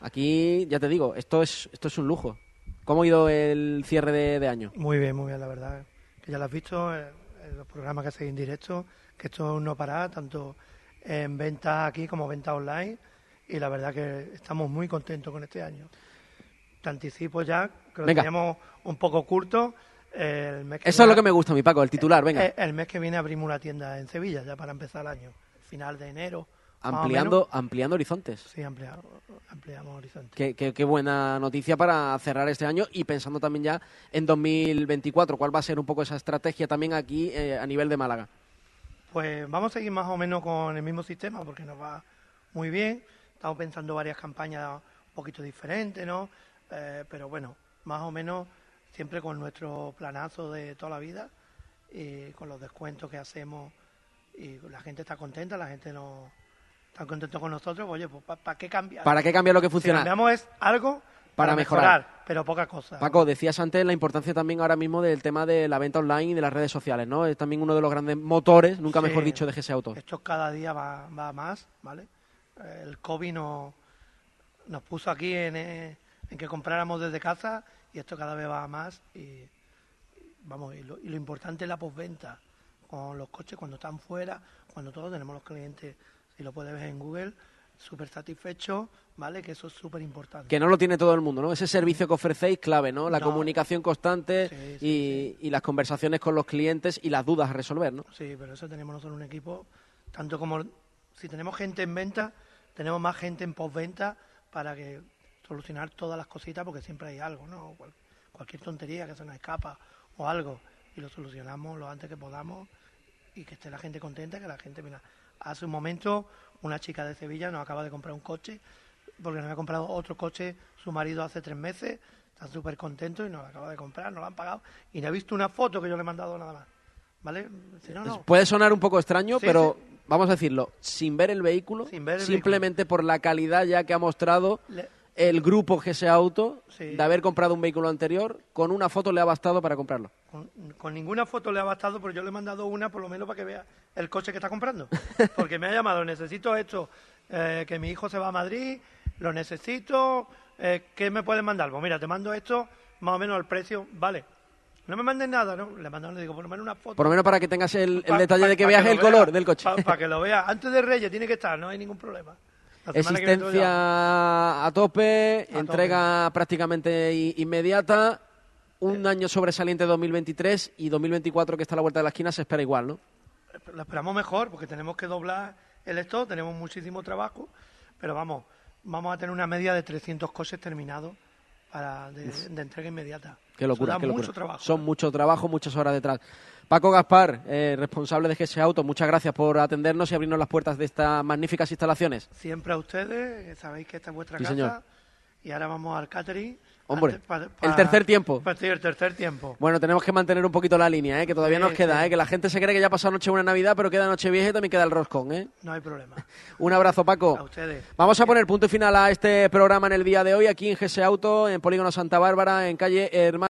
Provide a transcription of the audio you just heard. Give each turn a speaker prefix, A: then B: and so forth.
A: Aquí, ya te digo, esto es un lujo. ¿Cómo ha ido el cierre de año?
B: Muy bien, la verdad. Que ya lo has visto en los programas que hacéis en directo, que esto es un no parar, tanto en ventas aquí como ventas online. Y la verdad que estamos muy contentos con este año. Te anticipo ya, que lo teníamos un poco curto.
A: Eso es lo que me gusta, mi Paco, el titular, venga.
B: El mes que viene abrimos una tienda en Sevilla, ya para empezar el año. Final de enero.
A: Ampliando horizontes.
B: Sí, ampliamos horizontes.
A: Qué buena noticia para cerrar este año y pensando también ya en 2024. ¿Cuál va a ser un poco esa estrategia también aquí a nivel de Málaga?
B: Pues vamos a seguir más o menos con el mismo sistema porque nos va muy bien. Estamos pensando varias campañas un poquito diferentes, ¿no? Pero bueno, más o menos siempre con nuestro planazo de toda la vida y con los descuentos que hacemos y la gente está contenta, la gente no está contento con nosotros. Oye, pues ¿para qué cambiar?
A: ¿Para qué cambiar lo que funciona?
B: Si cambiamos es algo para mejorar, pero poca cosa.
A: Paco, decías antes la importancia también ahora mismo del tema de la venta online y de las redes sociales, ¿no? Es también uno de los grandes motores, nunca mejor dicho, de GS Auto.
B: Esto cada día va más, ¿vale? El COVID nos puso aquí en que compráramos desde casa y esto cada vez va más y lo importante es la postventa con los coches cuando están fuera, cuando todos tenemos los clientes, si lo puedes ver en Google, súper satisfechos, ¿vale? Que eso es súper importante.
A: Que no lo tiene todo el mundo, ¿no? Ese servicio que ofrecéis, clave, ¿no? La comunicación constante y las conversaciones con los clientes y las dudas a resolver, ¿no?
B: Sí, pero eso tenemos nosotros un equipo, tanto como si tenemos gente en venta, tenemos más gente en postventa para que solucionar todas las cositas, porque siempre hay algo, ¿no? Cualquier tontería que se nos escapa o algo, y lo solucionamos lo antes que podamos y que esté la gente contenta, que la gente, mira, hace un momento una chica de Sevilla nos acaba de comprar un coche, porque nos había comprado otro coche su marido hace 3 meses, está súper contento y nos lo acaba de comprar, nos lo han pagado, y no ha visto una foto que yo le he mandado nada más, ¿vale? Si no.
A: Puede sonar un poco extraño, pero vamos a decirlo, sin ver el vehículo, simplemente por la calidad ya que ha mostrado el grupo GS Auto, de haber comprado un vehículo anterior, con una foto le ha bastado para comprarlo.
B: Con ninguna foto le ha bastado, pero yo le he mandado una por lo menos para que vea el coche que está comprando. Porque me ha llamado, necesito esto, que mi hijo se va a Madrid, lo necesito, ¿qué me puedes mandar? Pues mira, te mando esto, más o menos al precio, vale. No me mandes nada, ¿no? Le mando, le digo, por lo menos una foto.
A: Por lo menos para que tengas el detalle de que veas el color del coche.
B: Para que lo veas. Antes de Reyes tiene que estar, no hay ningún problema.
A: Existencia a tope, entrega prácticamente inmediata, un año sobresaliente 2023 y 2024 que está a la vuelta de la esquina se espera igual, ¿no?
B: Lo esperamos mejor porque tenemos que doblar el stock, tenemos muchísimo trabajo, pero vamos a tener una media de 300 coches terminados de entrega inmediata.
A: Qué locura, qué locura.
B: Mucho trabajo.
A: Son mucho trabajo, muchas horas detrás. Paco Gaspar, responsable de GS Auto, muchas gracias por atendernos y abrirnos las puertas de estas magníficas instalaciones.
B: Siempre a ustedes, sabéis que esta es vuestra casa.
A: Señor.
B: Y ahora vamos al catering.
A: Hombre, el tercer tiempo.
B: Sí, el tercer tiempo.
A: Bueno, tenemos que mantener un poquito la línea, que todavía nos queda, que la gente se cree que ya ha pasado Nochebuena Navidad, pero queda Nochevieja y también queda el roscón,
B: No hay problema.
A: Un abrazo, Paco.
B: A ustedes.
A: Vamos a poner punto y final a este programa en el día de hoy, aquí en GS Auto, en Polígono Santa Bárbara, en calle Hermano.